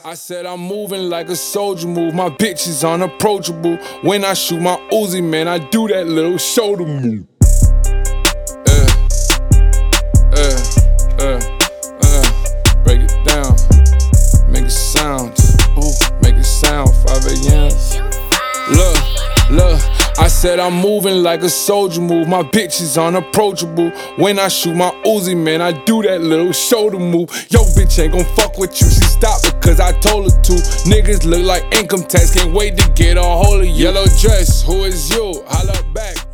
I said I'm moving like a soldier move. My bitch is unapproachable. When I shoot my Uzi, man, I do that little shoulder move. Break it down, make it sound. Ooh, make it sound. 5 a.m. Look. I said I'm moving like a soldier move. My bitch is unapproachable. When I shoot my Uzi, man, I do that little shoulder move. Yo, bitch ain't gon' fuck with you. She stopped because I told her to. Niggas look like income tax. Can't wait to get a hold of you. Yellow dress, who is you? Holla back.